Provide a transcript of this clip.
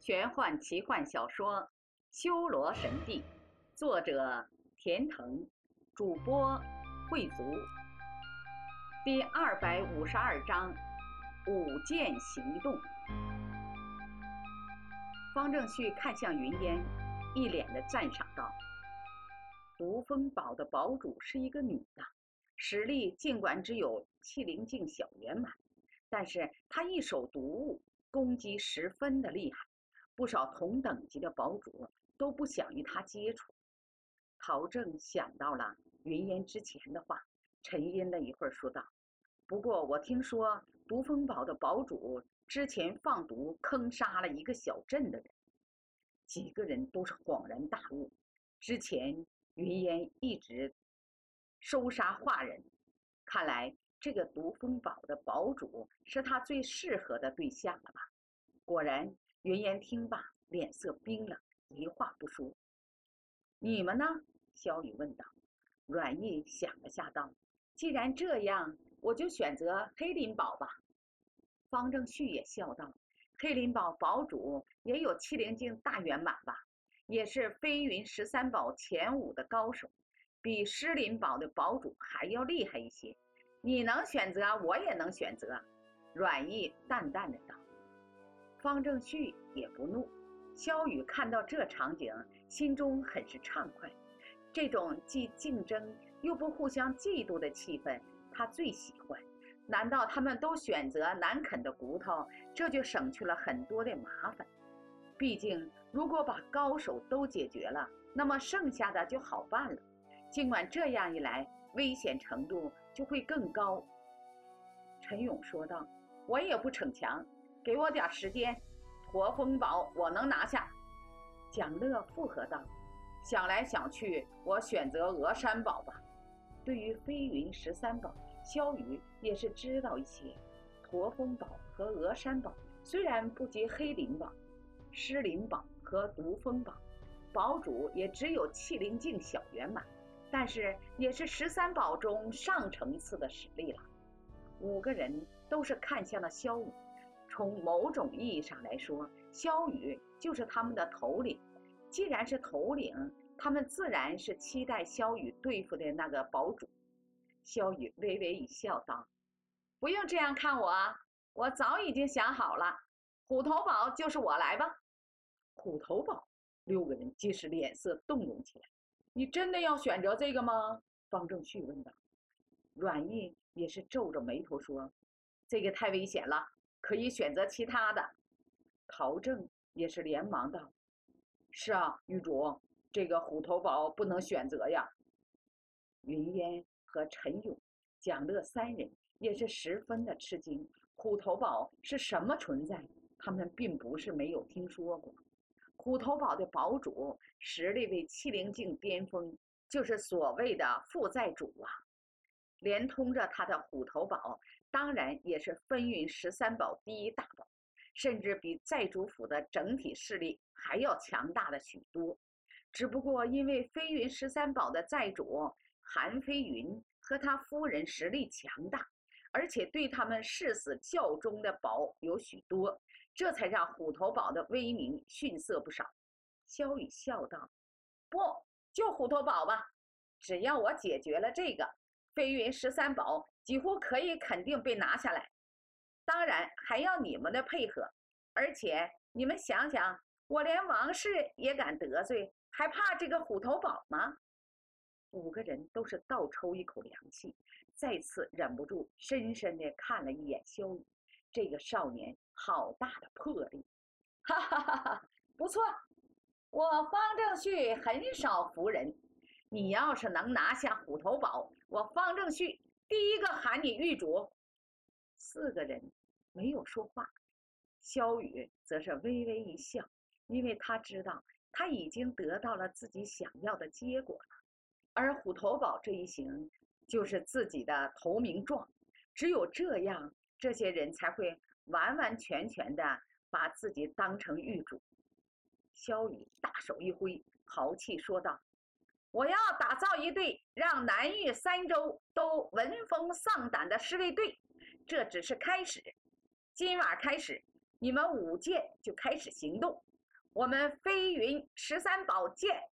玄幻奇幻小说《修罗神帝》，作者田腾，主播慧族。第252章：舞剑行动。方正旭看向云烟，一脸的赞赏道：“毒风堡的堡主是一个女的，实力尽管只有气灵境小圆满，但是她一手毒物，攻击十分的厉害。”不少同等级的堡主都不想与他接触。陶正想到了云烟之前的话，沉吟了一会儿说道：“不过我听说毒风堡的堡主之前放毒坑杀了一个小镇的人。”几个人都是恍然大悟，之前云烟一直收杀化人，看来这个毒风堡的堡主是他最适合的对象了吧。果然云烟听罢，脸色冰冷，一话不说。“你们呢？”萧雨问道。阮毅想了下道：“既然这样，我就选择黑林堡吧。”方正旭也笑道：“黑林堡堡主也有气灵境大圆满吧，也是飞云13堡前5的高手，比狮林堡的堡主还要厉害一些。你能选择，我也能选择。”阮毅淡淡的道。方正旭也不怒，萧雨看到这场景，心中很是畅快。这种既竞争又不互相嫉妒的气氛，他最喜欢。难道他们都选择难啃的骨头，这就省去了很多的麻烦。毕竟，如果把高手都解决了，那么剩下的就好办了。尽管这样一来，危险程度就会更高。陈勇说道：“我也不逞强。给我点时间，驼峰堡我能拿下。”蒋乐附和道：“想来想去，我选择峨山堡吧。”对于飞云13堡，萧雨也是知道一些。驼峰堡和峨山堡虽然不及黑林堡、狮林堡和毒风堡，堡主也只有气灵境小圆满，但是也是13堡中上层次的实力了。5个人都是看向了萧雨。从某种意义上来说，萧雨就是他们的头领。既然是头领，他们自然是期待萧雨对付的那个堡主。萧雨微微一笑道：“不用这样看我啊，我早已经想好了，虎头堡就是我来吧。”虎头堡，6个人皆是脸色动容起来。“你真的要选择这个吗？”方正旭问道。阮毅也是皱着眉头说：“这个太危险了，可以选择其他的。”陶正也是连忙道：“是啊，女主，这个虎头堡不能选择呀。”云烟和陈勇、蒋乐3人也是十分的吃惊，虎头堡是什么存在？他们并不是没有听说过。虎头堡的堡主实力为气灵境巅峰，就是所谓的副寨主啊。连通着他的虎头堡，当然也是飞云13堡第1大堡，甚至比寨主府的整体势力还要强大的许多。只不过因为飞云13堡的寨主韩飞云和他夫人实力强大，而且对他们誓死效忠的堡有许多，这才让虎头堡的威名逊色不少。萧雨笑道：“不，就虎头堡吧，只要我解决了这个，飞云13堡几乎可以肯定被拿下来。当然还要你们的配合，而且你们想想，我连王氏也敢得罪，还怕这个虎头堡吗？”5个人都是倒抽一口凉气，再次忍不住深深地看了一眼萧雨，这个少年好大的魄力！哈哈哈哈，不错，我方正旭很少服人。你要是能拿下虎头堡，我方正旭第一个喊你玉主。4个人没有说话，萧雨则是微微一笑，因为他知道他已经得到了自己想要的结果了。而虎头堡这一行就是自己的投名状，只有这样，这些人才会完完全全的把自己当成玉主。萧雨大手一挥，豪气说道：“我要打造一队让南域3州都闻风丧胆的实力队，这只是开始。今晚开始，你们舞剑就开始行动， 我们飞云13宝见。